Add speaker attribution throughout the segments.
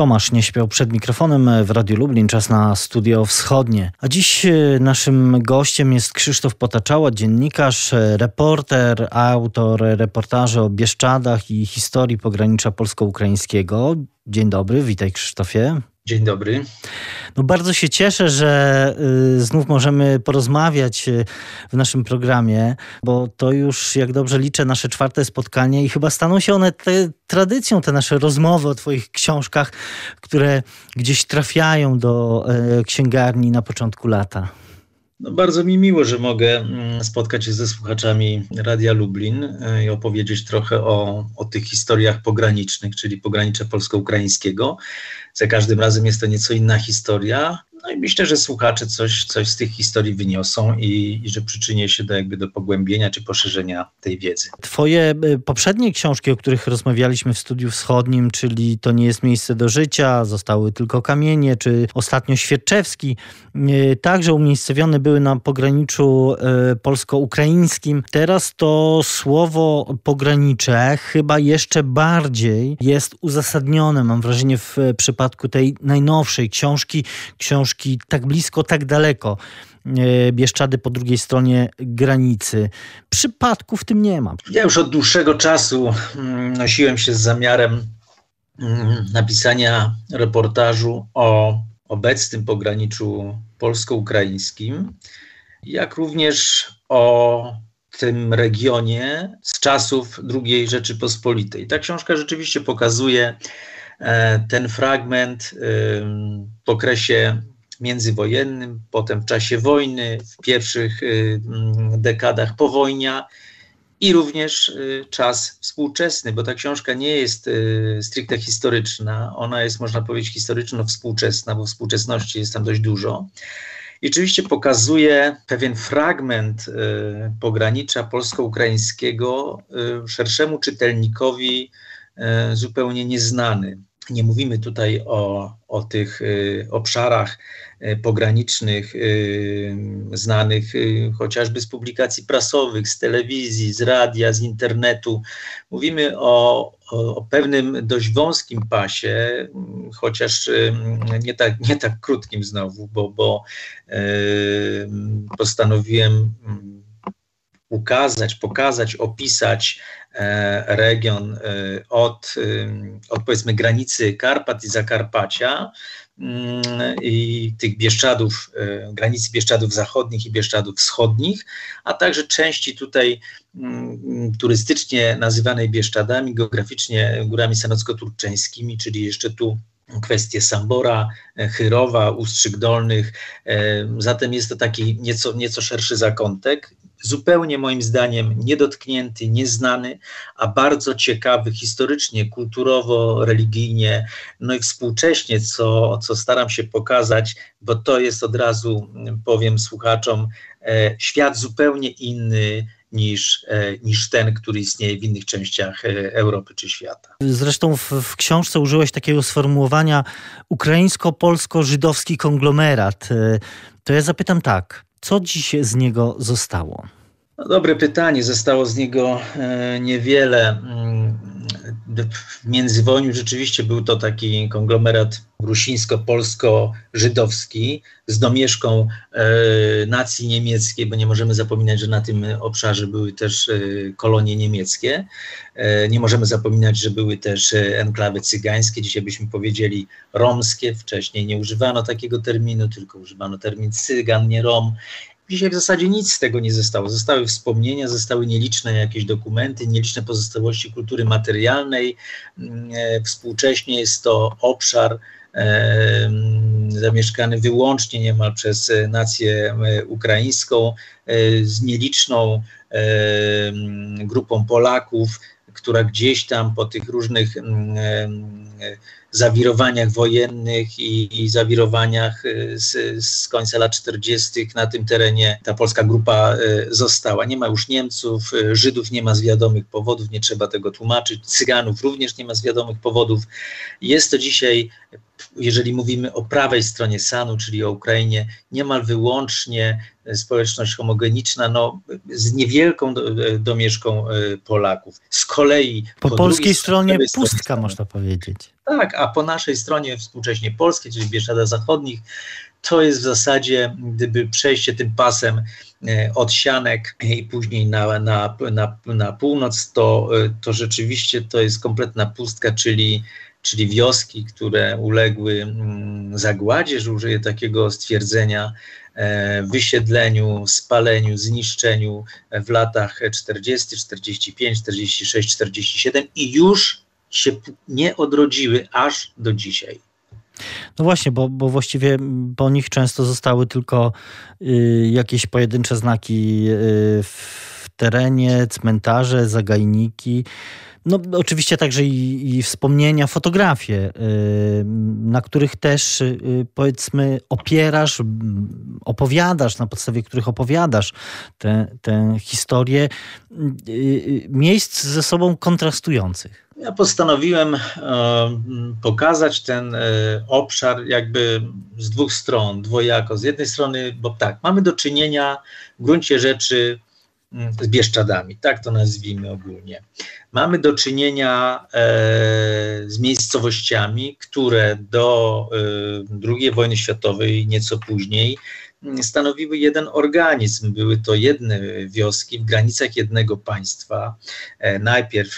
Speaker 1: Tomasz nie śpiał przed mikrofonem w Radiu Lublin. Czas na Studio Wschodnie. A dziś naszym gościem jest Krzysztof Potaczała, dziennikarz, reporter, autor reportaży o Bieszczadach i historii pogranicza polsko-ukraińskiego. Dzień dobry, witaj Krzysztofie.
Speaker 2: Dzień dobry.
Speaker 1: No bardzo się cieszę, że znów możemy porozmawiać w naszym programie, bo to już, jak dobrze liczę, nasze 4. spotkanie i chyba staną się one tradycją, te nasze rozmowy o twoich książkach, które gdzieś trafiają do księgarni na początku lata.
Speaker 2: No bardzo mi miło, że mogę spotkać się ze słuchaczami Radia Lublin i opowiedzieć trochę o tych historiach pogranicznych, czyli pogranicza polsko-ukraińskiego. Za każdym razem jest to nieco inna historia. No i myślę, że słuchacze coś z tych historii wyniosą i że przyczynię się do pogłębienia czy poszerzenia tej wiedzy.
Speaker 1: Twoje poprzednie książki, o których rozmawialiśmy w Studiu Wschodnim, czyli To nie jest miejsce do życia, Zostały tylko kamienie, czy ostatnio Świerczewski, także umiejscowione były na pograniczu polsko-ukraińskim. Teraz to słowo pogranicze chyba jeszcze bardziej jest uzasadnione, mam wrażenie, w przypadku tej najnowszej książki Tak blisko, tak daleko. Bieszczady po drugiej stronie granicy. Przypadku w tym nie ma.
Speaker 2: Ja już od dłuższego czasu nosiłem się z zamiarem napisania reportażu o obecnym pograniczu polsko-ukraińskim, jak również o tym regionie z czasów II Rzeczypospolitej. Ta książka rzeczywiście pokazuje ten fragment w okresie międzywojennym, potem w czasie wojny, w pierwszych dekadach powojnia i również czas współczesny, bo ta książka nie jest stricte historyczna, ona jest, można powiedzieć, historyczno-współczesna, bo współczesności jest tam dość dużo. I oczywiście pokazuje pewien fragment pogranicza polsko-ukraińskiego szerszemu czytelnikowi zupełnie nieznany. Nie mówimy tutaj o tych obszarach pogranicznych znanych chociażby z publikacji prasowych, z telewizji, z radia, z internetu. Mówimy o pewnym dość wąskim pasie, chociaż nie tak krótkim znowu, bo postanowiłem pokazać, opisać region od powiedzmy granicy Karpat i Zakarpacia i tych Bieszczadów, granicy Bieszczadów Zachodnich i Bieszczadów Wschodnich, a także części tutaj turystycznie nazywanej Bieszczadami, geograficznie górami sanocko-turczeńskimi, czyli jeszcze tu kwestie Sambora, Chyrowa, Ustrzyk Dolnych. Zatem jest to taki nieco szerszy zakątek, zupełnie moim zdaniem niedotknięty, nieznany, a bardzo ciekawy historycznie, kulturowo, religijnie, no i współcześnie, co staram się pokazać, bo to jest, od razu powiem słuchaczom, świat zupełnie inny niż ten, który istnieje w innych częściach Europy czy świata.
Speaker 1: Zresztą w książce użyłeś takiego sformułowania ukraińsko-polsko-żydowski konglomerat. To ja zapytam tak, co dziś z niego zostało?
Speaker 2: No, dobre pytanie. Zostało z niego niewiele. W międzywojniu rzeczywiście był to taki konglomerat rusińsko-polsko-żydowski z domieszką nacji niemieckiej, bo nie możemy zapominać, że na tym obszarze były też kolonie niemieckie. Nie możemy zapominać, że były też enklawy cygańskie, dzisiaj byśmy powiedzieli romskie. Wcześniej nie używano takiego terminu, tylko używano termin cygan, nie Rom. Dzisiaj w zasadzie nic z tego nie zostało. Zostały wspomnienia, zostały nieliczne jakieś dokumenty, nieliczne pozostałości kultury materialnej. Współcześnie jest to obszar zamieszkany wyłącznie niemal przez nację ukraińską z nieliczną grupą Polaków, która gdzieś tam po tych różnych zawirowaniach wojennych i zawirowaniach z końca lat 40. na tym terenie ta polska grupa została. Nie ma już Niemców, Żydów nie ma z wiadomych powodów, nie trzeba tego tłumaczyć, Cyganów również nie ma z wiadomych powodów. Jest to dzisiaj jeżeli mówimy o prawej stronie Sanu, czyli o Ukrainie, niemal wyłącznie społeczność homogeniczna, z niewielką domieszką Polaków. Z kolei
Speaker 1: po polskiej stronie pustka, można powiedzieć.
Speaker 2: Tak, a po naszej stronie współcześnie polskiej, czyli Bieszczadach Zachodnich, to jest w zasadzie, gdyby przejście tym pasem od Sianek i później na północ, to rzeczywiście to jest kompletna pustka, czyli wioski, które uległy zagładzie, że użyję takiego stwierdzenia, wysiedleniu, spaleniu, zniszczeniu w latach 40, 45, 46, 47 i już się nie odrodziły aż do dzisiaj.
Speaker 1: No właśnie, bo właściwie po nich często zostały tylko jakieś pojedyncze znaki w terenie, cmentarze, zagajniki. No oczywiście także i wspomnienia, fotografie, na których też powiedzmy opowiadasz, na podstawie których opowiadasz tę historię miejsc ze sobą kontrastujących.
Speaker 2: Ja postanowiłem pokazać ten obszar jakby z dwóch stron, dwojako. Z jednej strony, bo tak, mamy do czynienia w gruncie rzeczy z Bieszczadami, tak to nazwijmy ogólnie. Mamy do czynienia z miejscowościami, które do II wojny światowej, nieco później, stanowiły jeden organizm. Były to jedne wioski w granicach jednego państwa. Najpierw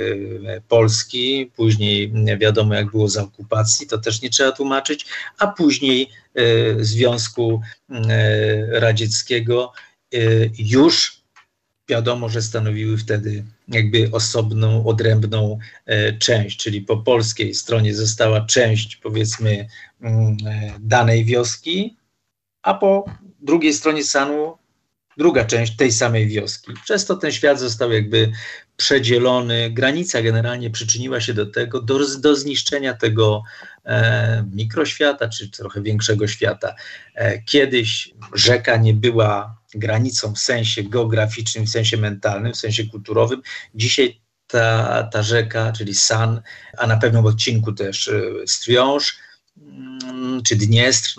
Speaker 2: Polski, później wiadomo jak było za okupacji, to też nie trzeba tłumaczyć, a później Związku Radzieckiego już wiadomo, że stanowiły wtedy jakby osobną, odrębną część, czyli po polskiej stronie została część, powiedzmy, danej wioski, a po drugiej stronie Sanu druga część tej samej wioski. Przez to ten świat został jakby przedzielony. Granica generalnie przyczyniła się do tego, do zniszczenia tego mikroświata, czy trochę większego świata. Kiedyś rzeka nie była granicą w sensie geograficznym, w sensie mentalnym, w sensie kulturowym. Dzisiaj ta rzeka, czyli San, a na pewnym odcinku też Strwiąż, czy Dniestr,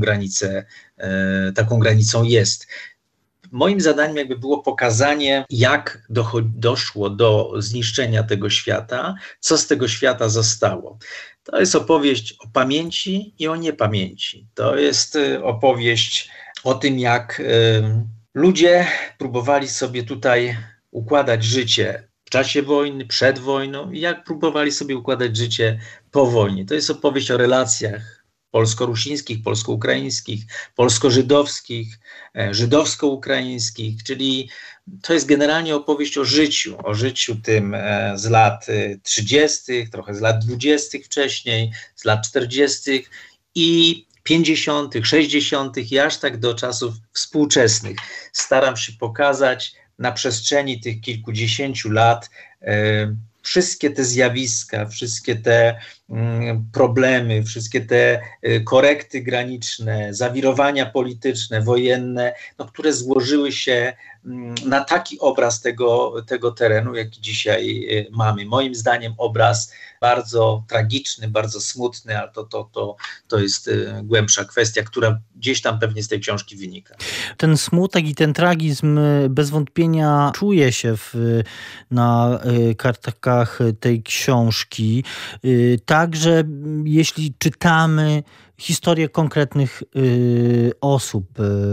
Speaker 2: taką granicą jest. Moim zadaniem jakby było pokazanie, jak doszło do zniszczenia tego świata, co z tego świata zostało. To jest opowieść o pamięci i o niepamięci. To jest opowieść o tym, jak ludzie próbowali sobie tutaj układać życie w czasie wojny, przed wojną i jak próbowali sobie układać życie po wojnie. To jest opowieść o relacjach polsko-rusińskich, polsko-ukraińskich, polsko-żydowskich, żydowsko-ukraińskich, czyli to jest generalnie opowieść o życiu tym z lat 30., trochę z lat 20. wcześniej, z lat 40. i 50., 60. i aż tak do czasów współczesnych. Staram się pokazać na przestrzeni tych kilkudziesięciu lat wszystkie te zjawiska, wszystkie te problemy, wszystkie te korekty graniczne, zawirowania polityczne, wojenne, które złożyły się na taki obraz tego terenu, jaki dzisiaj mamy. Moim zdaniem obraz bardzo tragiczny, bardzo smutny, ale to jest głębsza kwestia, która gdzieś tam pewnie z tej książki wynika.
Speaker 1: Ten smutek i ten tragizm bez wątpienia czuje się na kartkach tej książki. Także jeśli czytamy historię konkretnych osób,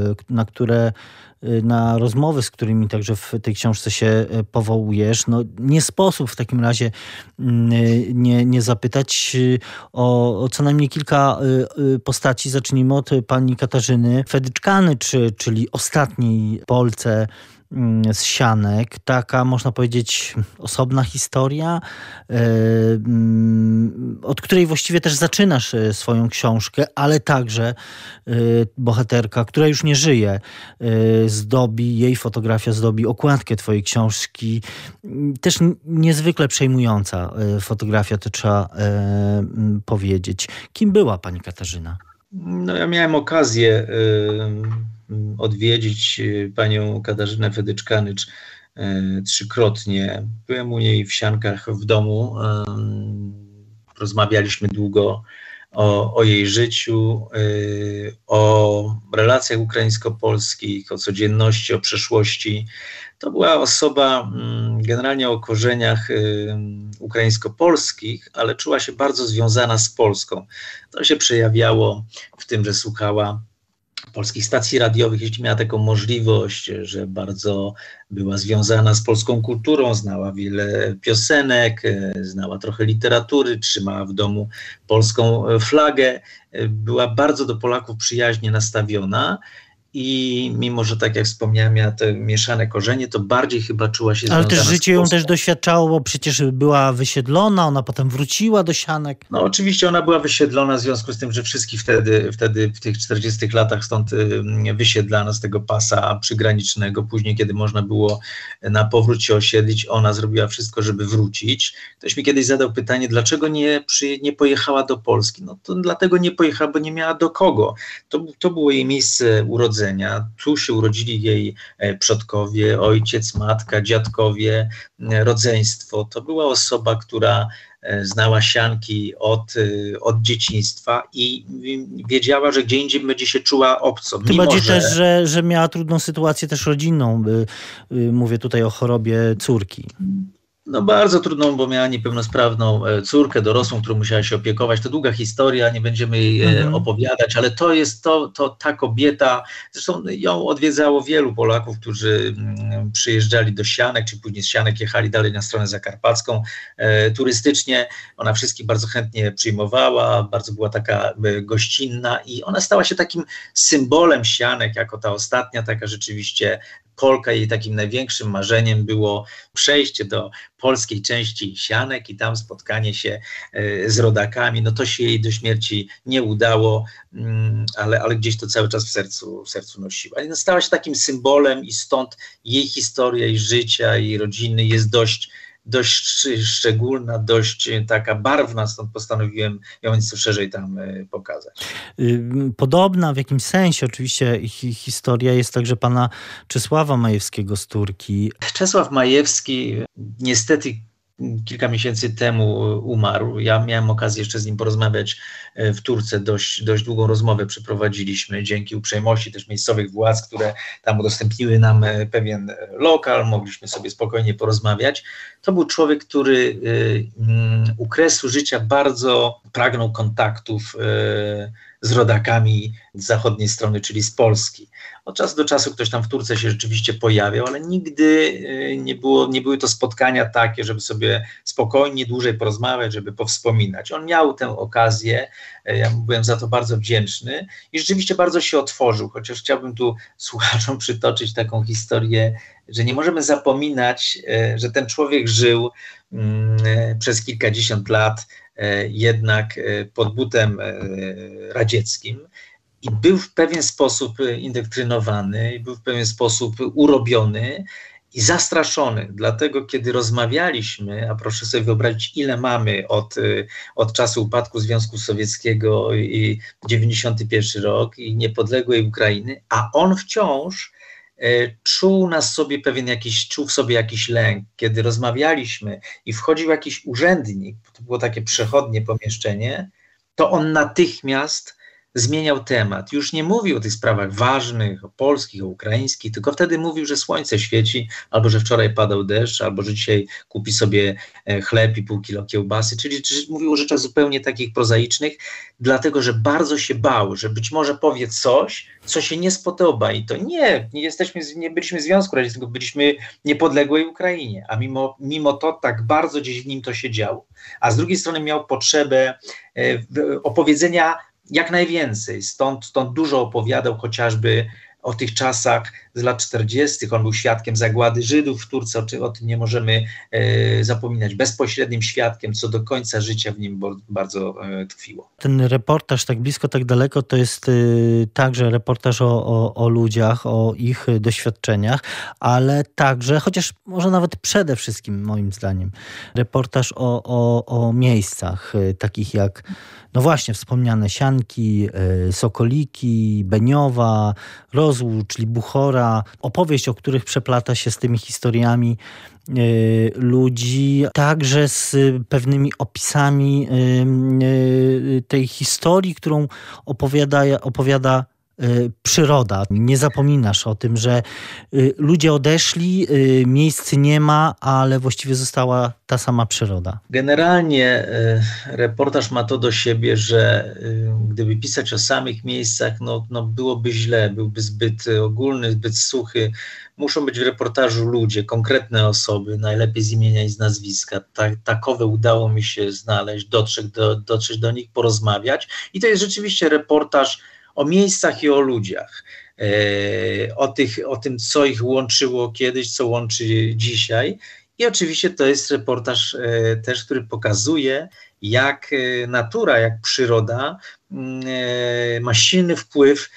Speaker 1: na rozmowy, z którymi także w tej książce się powołujesz, nie sposób w takim razie nie zapytać o co najmniej kilka postaci. Zacznijmy od pani Katarzyny Fedyczkany, czyli ostatniej Polce z Sianek. Taka, można powiedzieć, osobna historia, od której właściwie też zaczynasz swoją książkę, ale także bohaterka, która już nie żyje, jej fotografia zdobi okładkę twojej książki. Też niezwykle przejmująca fotografia, to trzeba powiedzieć. Kim była pani Katarzyna?
Speaker 2: Ja miałem okazję odwiedzić panią Katarzynę Fedyczkanycz trzykrotnie. Byłem u niej w Siankach w domu, rozmawialiśmy długo o jej życiu, o relacjach ukraińsko-polskich, o codzienności, o przeszłości. To była osoba generalnie o korzeniach ukraińsko-polskich, ale czuła się bardzo związana z Polską. To się przejawiało w tym, że słuchała polskich stacji radiowych, jeśli miała taką możliwość, że bardzo była związana z polską kulturą, znała wiele piosenek, znała trochę literatury, trzymała w domu polską flagę, była bardzo do Polaków przyjaźnie nastawiona. I mimo, że tak jak wspomniałem, miała te mieszane korzenie, to bardziej chyba czuła się związana z Polską.
Speaker 1: Ale też życie ją też doświadczało, bo przecież była wysiedlona, ona potem wróciła do Sianek.
Speaker 2: No oczywiście ona była wysiedlona w związku z tym, że wszystkich wtedy w tych 40 latach stąd wysiedlano z tego pasa przygranicznego. Później, kiedy można było na powrót się osiedlić, ona zrobiła wszystko, żeby wrócić. Ktoś mi kiedyś zadał pytanie, dlaczego nie pojechała do Polski? No to dlatego nie pojechała, bo nie miała do kogo. To było jej miejsce urodzenia. Tu się urodzili jej przodkowie, ojciec, matka, dziadkowie, rodzeństwo. To była osoba, która znała Sianki od dzieciństwa i wiedziała, że gdzie indziej będzie się czuła obco.
Speaker 1: Tym bardziej też, że miała trudną sytuację też rodzinną. Mówię tutaj o chorobie córki.
Speaker 2: No bardzo trudną, bo miała niepełnosprawną córkę dorosłą, którą musiała się opiekować. To długa historia, nie będziemy jej opowiadać, ale to jest ta kobieta, zresztą ją odwiedzało wielu Polaków, którzy przyjeżdżali do Sianek, czy później z Sianek jechali dalej na stronę zakarpacką turystycznie. Ona wszystkich bardzo chętnie przyjmowała, bardzo była taka gościnna i ona stała się takim symbolem Sianek, jako ta ostatnia taka rzeczywiście Polka. Jej takim największym marzeniem było przejście do polskiej części Sianek i tam spotkanie się z rodakami. No to się jej do śmierci nie udało, ale gdzieś to cały czas w sercu nosiła. No, stała się takim symbolem i stąd jej historia, jej życia, jej rodziny jest dość szczególna, dość taka barwna, stąd postanowiłem ją nieco szerzej tam pokazać.
Speaker 1: Podobna w jakimś sensie oczywiście historia jest także pana Czesława Majewskiego z Turki.
Speaker 2: Czesław Majewski niestety kilka miesięcy temu umarł. Ja miałem okazję jeszcze z nim porozmawiać w Turce. Dość długą rozmowę przeprowadziliśmy dzięki uprzejmości też miejscowych władz, które tam udostępniły nam pewien lokal. Mogliśmy sobie spokojnie porozmawiać. To był człowiek, który u kresu życia bardzo pragnął kontaktów z rodakami z zachodniej strony, czyli z Polski. Od czasu do czasu ktoś tam w Turce się rzeczywiście pojawiał, ale nigdy nie były to spotkania takie, żeby sobie spokojnie dłużej porozmawiać, żeby powspominać. On miał tę okazję, ja mu byłem za to bardzo wdzięczny i rzeczywiście bardzo się otworzył, chociaż chciałbym tu słuchaczom przytoczyć taką historię, że nie możemy zapominać, że ten człowiek żył przez kilkadziesiąt lat jednak pod butem radzieckim i był w pewien sposób indoktrynowany, był w pewien sposób urobiony i zastraszony. Dlatego kiedy rozmawialiśmy, a proszę sobie wyobrazić, ile mamy od czasu upadku Związku Sowieckiego i 91 rok i niepodległej Ukrainy, a on wciąż czuł w sobie jakiś lęk. Kiedy rozmawialiśmy i wchodził jakiś urzędnik, to było takie przechodnie pomieszczenie, to on natychmiast zmieniał temat. Już nie mówił o tych sprawach ważnych, o polskich, o ukraińskich, tylko wtedy mówił, że słońce świeci, albo że wczoraj padał deszcz, albo że dzisiaj kupi sobie chleb i pół kilo kiełbasy, czyli mówił o rzeczach zupełnie takich prozaicznych, dlatego, że bardzo się bał, że być może powie coś, co się nie spodoba i to nie byliśmy w Związku Radzieckim, tylko byliśmy w niepodległej Ukrainie, a mimo to tak bardzo gdzieś w nim to się działo. A z drugiej strony miał potrzebę opowiedzenia jak najwięcej, stąd dużo opowiadał chociażby o tych czasach z lat 40. On był świadkiem zagłady Żydów w Turce, o tym nie możemy zapominać. Bezpośrednim świadkiem, co do końca życia w nim bardzo tkwiło.
Speaker 1: Ten reportaż Tak blisko, tak daleko to jest także reportaż o ludziach, o ich doświadczeniach, ale także, chociaż może nawet przede wszystkim moim zdaniem, reportaż o miejscach takich jak no właśnie wspomniane Sianki, Sokoliki, Beniowa, kozłu, czyli buchora, opowieść, o których przeplata się z tymi historiami ludzi, także z pewnymi opisami tej historii, którą opowiada przyroda. Nie zapominasz o tym, że ludzie odeszli, miejsc nie ma, ale właściwie została ta sama przyroda.
Speaker 2: Generalnie reportaż ma to do siebie, że gdyby pisać o samych miejscach, no byłoby źle, byłby zbyt ogólny, zbyt suchy. Muszą być w reportażu ludzie, konkretne osoby, najlepiej z imienia i z nazwiska. Takowe udało mi się znaleźć, dotrzeć do nich, porozmawiać. I to jest rzeczywiście reportaż o miejscach i o ludziach, o tym, co ich łączyło kiedyś, co łączy dzisiaj. I oczywiście to jest reportaż też, który pokazuje, jak natura, jak przyroda ma silny wpływ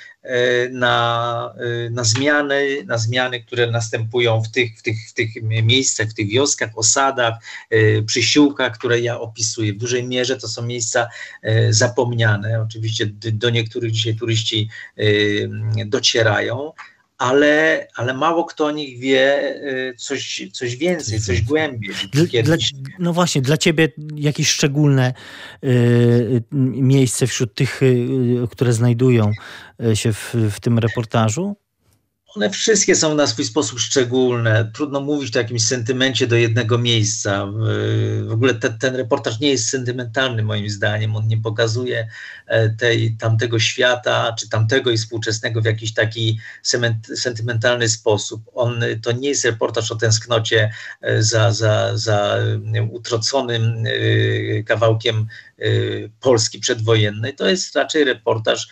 Speaker 2: na zmiany, które następują w tych miejscach, w tych wioskach, osadach, przysiłkach, które ja opisuję. W dużej mierze to są miejsca zapomniane. Oczywiście do niektórych dzisiaj turyści docierają, ale mało kto o nich wie coś więcej, coś głębiej.
Speaker 1: No właśnie, dla ciebie jakieś szczególne miejsce wśród tych, które znajdują się w tym reportażu?
Speaker 2: One wszystkie są na swój sposób szczególne. Trudno mówić o jakimś sentymencie do jednego miejsca. W ogóle ten reportaż nie jest sentymentalny moim zdaniem. On nie pokazuje tamtego świata, czy tamtego i współczesnego w jakiś taki sentymentalny sposób. To nie jest reportaż o tęsknocie za utroconym kawałkiem Polski przedwojennej. To jest raczej reportaż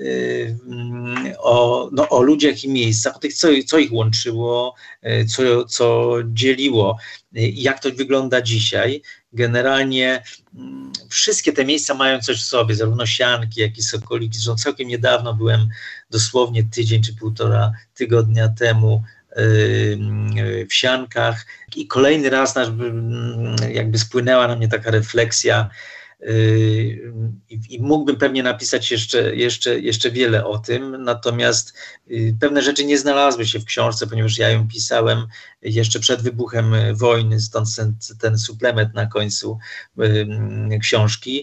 Speaker 2: o ludziach i miejscach, o tych, co ich łączyło, co dzieliło, jak to wygląda dzisiaj. Generalnie wszystkie te miejsca mają coś w sobie, zarówno Sianki, jak i Sokoliki. Zresztą całkiem niedawno byłem, dosłownie tydzień czy półtora tygodnia temu, w Siankach i kolejny raz jakby spłynęła na mnie taka refleksja, i mógłbym pewnie napisać jeszcze wiele o tym, natomiast pewne rzeczy nie znalazły się w książce, ponieważ ja ją pisałem jeszcze przed wybuchem wojny, stąd ten suplement na końcu książki.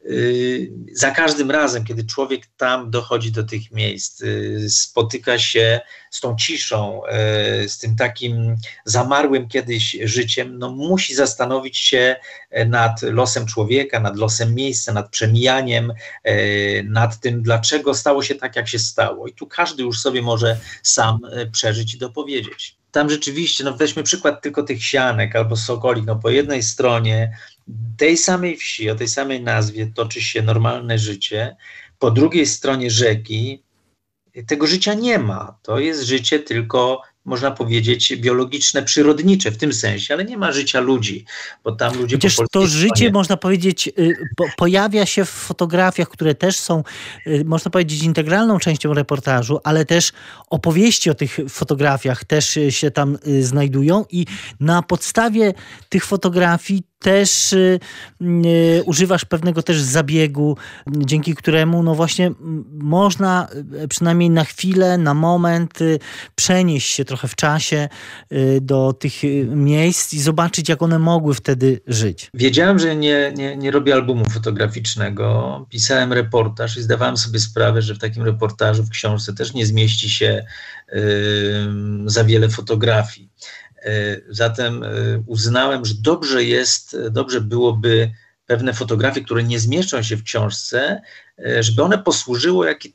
Speaker 2: Za każdym razem, kiedy człowiek tam dochodzi do tych miejsc, spotyka się z tą ciszą, z tym takim zamarłym kiedyś życiem, musi zastanowić się nad losem człowieka, nad losem miejsca, nad przemijaniem, nad tym, dlaczego stało się tak, jak się stało. I tu każdy już sobie może sam przeżyć i dopowiedzieć. Tam rzeczywiście, weźmy przykład tylko tych Sianek albo Sokolik, po jednej stronie tej samej wsi, o tej samej nazwie toczy się normalne życie, po drugiej stronie rzeki tego życia nie ma. To jest życie tylko, można powiedzieć, biologiczne, przyrodnicze w tym sensie, ale nie ma życia ludzi, bo tam ludzie
Speaker 1: Przecież to życie, można powiedzieć, pojawia się w fotografiach, które też są, można powiedzieć, integralną częścią reportażu, ale też opowieści o tych fotografiach też się tam znajdują i na podstawie tych fotografii też używasz pewnego też zabiegu, dzięki któremu właśnie można przynajmniej na chwilę, na moment przenieść się trochę w czasie do tych miejsc i zobaczyć, jak one mogły wtedy żyć.
Speaker 2: Wiedziałem, że nie robię albumu fotograficznego. Pisałem reportaż i zdawałem sobie sprawę, że w takim reportażu, w książce też nie zmieści się za wiele fotografii. Zatem uznałem, że dobrze byłoby pewne fotografie, które nie zmieszczą się w książce, żeby one posłużyły jak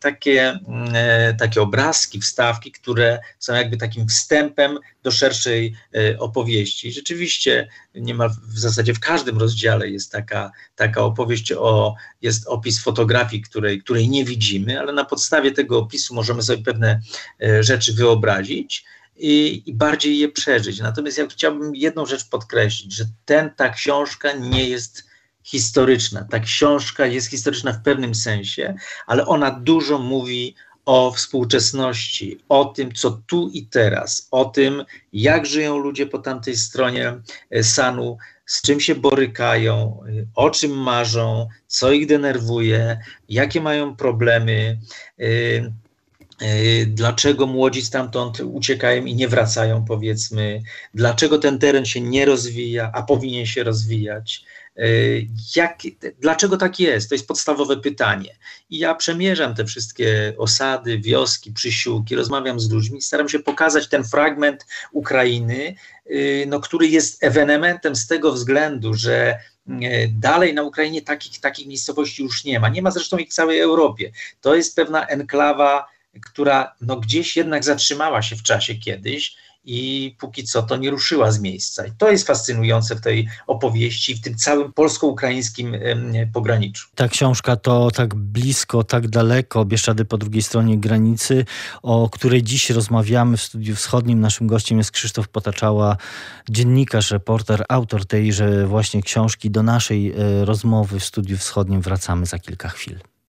Speaker 2: takie obrazki, wstawki, które są jakby takim wstępem do szerszej opowieści. Rzeczywiście w zasadzie w każdym rozdziale jest taka opowieść, jest opis fotografii, której nie widzimy, ale na podstawie tego opisu możemy sobie pewne rzeczy wyobrazić i bardziej je przeżyć. Natomiast ja chciałbym jedną rzecz podkreślić, że ta książka nie jest historyczna. Ta książka jest historyczna w pewnym sensie, ale ona dużo mówi o współczesności, o tym, co tu i teraz, o tym, jak żyją ludzie po tamtej stronie Sanu, z czym się borykają, o czym marzą, co ich denerwuje, jakie mają problemy. Dlaczego młodzi stamtąd uciekają i nie wracają, powiedzmy? Dlaczego ten teren się nie rozwija, a powinien się rozwijać? Dlaczego tak jest? To jest podstawowe pytanie. I ja przemierzam te wszystkie osady, wioski, przysiłki, rozmawiam z ludźmi, staram się pokazać ten fragment Ukrainy, który jest ewenementem z tego względu, że dalej na Ukrainie takich miejscowości już nie ma. Nie ma zresztą ich w całej Europie. To jest pewna enklawa, która gdzieś jednak zatrzymała się w czasie kiedyś i póki co to nie ruszyła z miejsca. I to jest fascynujące w tej opowieści, w tym całym polsko-ukraińskim pograniczu.
Speaker 1: Ta książka to tak blisko, tak daleko, Bieszczady po drugiej stronie granicy, o której dziś rozmawiamy w Studiu Wschodnim. Naszym gościem jest Krzysztof Potaczała, dziennikarz, reporter, autor tejże właśnie książki. Do naszej rozmowy w Studiu Wschodnim wracamy za kilka chwil.